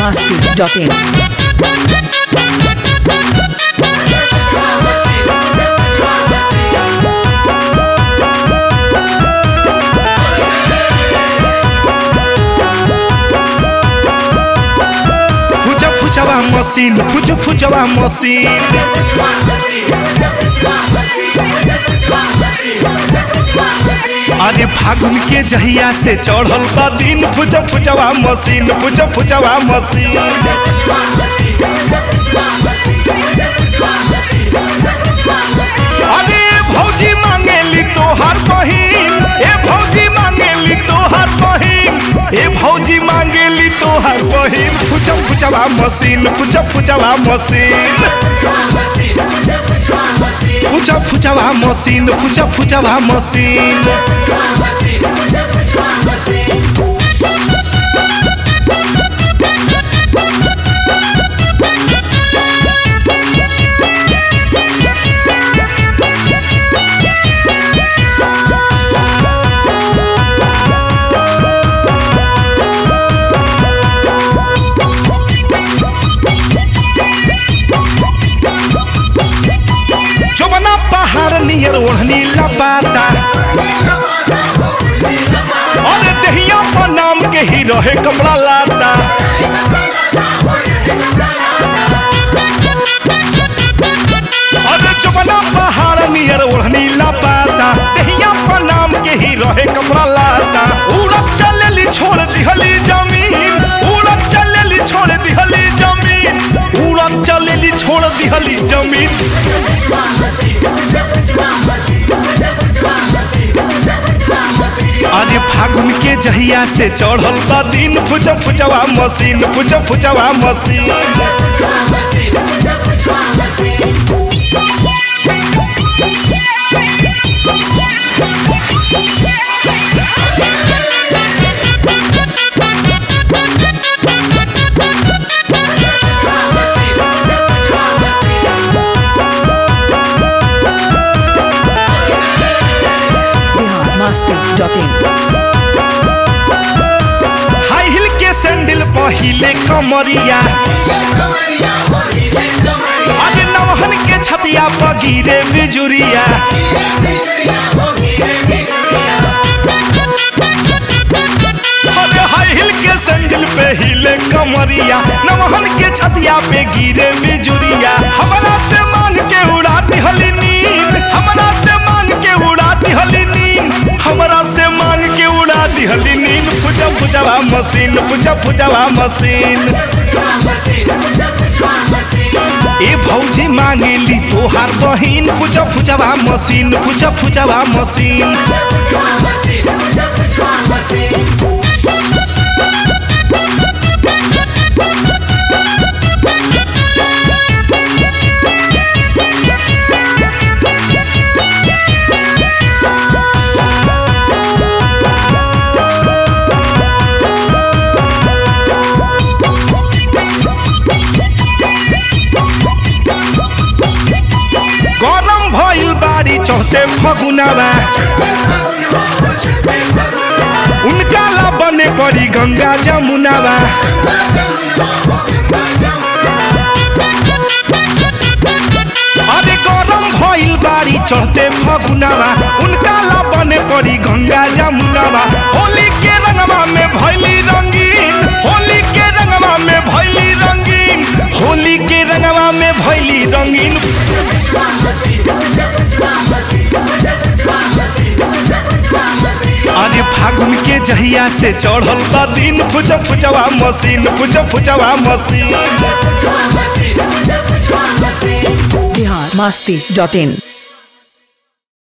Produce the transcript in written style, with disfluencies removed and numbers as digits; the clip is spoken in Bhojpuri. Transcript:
biharmasti.in मशीन फुचवा मशीन अरे फागुन के जहिया से चढ़ल बा दिन फुचवा मशीन फुचवा मशीन अरे भौजी मांगेली तोहार बहिन ए भौजी मांगेली तोहार बहिन ए भौजी मांगेली तोहार बहिन फुचवा मशीन फुचवा मशीन फुचवा मशीन फुचवा मशीन नियर ओढ़नी लपाता और दहिया पर नाम के ही रहे कपड़ा लाता और जबना पहाड़ नियर ओढ़नी लपाता दहिया पर नाम के ही रहे कपड़ा लाता उड़त चलेली छोड़ दिहली जमीन उड़त चलेली छोड़ दिहली जमीन उड़त चलेली छोड़ दिहली जमीन अरे फागुन के जहिया से चढ़ल बा दिन फुचवा मशीन फुचवा मशीन biharmasti.in हाई हिल के सैंडल पहिले कमरिया अरे नवहन के छतिया पर गिरे बिजुरिया अरे हाई हिल के सैंडल पे हिले कमरिया नवहन के छतिया पे गिरे बिजुरिया हमरा से मांग के उड़ा दिहली नींद हमरा से मांग के उड़ा दिहली नींद हमरा से मांग के उड़ा दिहली नींद फुचवा मशीन फुचवा मशीन ए भौजी मांगेली तोहार बहिन फुचवा मशीन फुचवा मशीन चौथे फगुनावा उनका ला बने पड़ी गंगा जमुनावा अरे गरम भइल बाड़ी चढ़ते फगुनावा उनका ला बने पड़ी गंगा जमुनावा होली के रंगवा में भइली रंगीन होली के रंगवा में भइली रंगीन होली के रंगवा में भइली रंगीन अरे फागुन के जहिया से चढ़ल बा दिन फुचवा मशीन फुचवा मशीन biharmasti.in